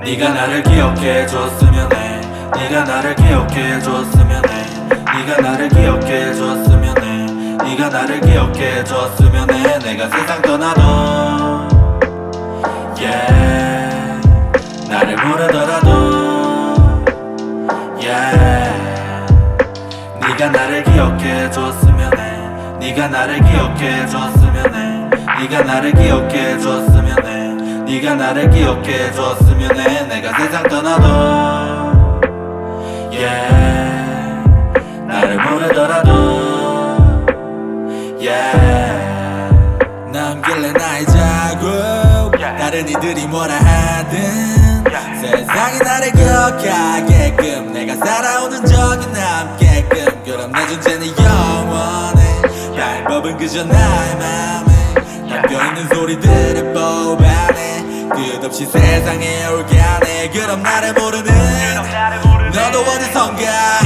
네가 나를 기억해 줬으면 해. 네가 나를 기억해 줬으면 해. 네가 나를 기억해 줬으면 해. 네가 나를 기억해 줬으면 해. 내가 세상 떠나도 yeah. 나를 모르더라도 yeah. 네가 나를 기억해 줬으면 해. 네가 나를 기억해 줬으면 해. 네가 나를 기억해 줬으면 해. 네가 나를 기억해 줬으면 해. 내가 세상 떠나도 yeah. 나를 모르더라도 yeah. 남길래 나의 자국 다른 이들이 뭐라 하든 세상이 나를 기억하게끔 내가 살아오는 적이 남게끔 그럼 내 존재는 영원해. 방법은 그저 나의 맘에 담겨있는 소리들을 뽑아내 끝없이 세상에 올가네. 그럼 나를 모르는 너도 어디선가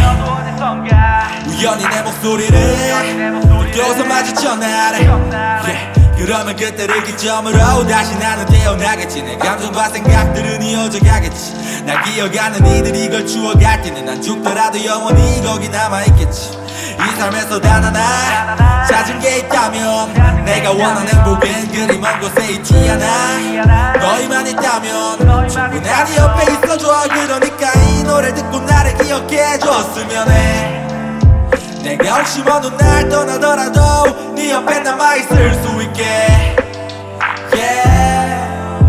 우연히 내 목소리를 듣고서 마주쳐 나를 yeah. 그러면 그때를 기점으로 다시 나는 태어나겠지. 내 감정과 생각들은 이어져 가겠지. 날 기억하는 이들이 이걸 추억할 때는 난 죽더라도 영원히 거기 남아있겠지. 이 삶에서 단 하나 찾은 게 있다면 내가 원하는 행복은 그리 먼 곳에 있지 않아. 너희만 있다면 충분히 네 옆에 있어줘. 그러니까 이 노래 듣고 나를 기억해 줬으면 해. 내가 혹시 먼 날 떠나더라도 네 옆에 남아있을 수 있게 yeah.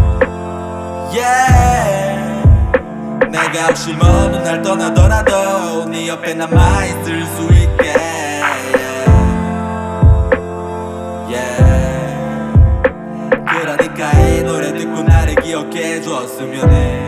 Yeah. 내가 혹시 먼 날 떠나더라도 네 옆에 남아있을 수 있게 yeah. 그러니까 이 노래 듣고 나를 기억해 줬으면 해.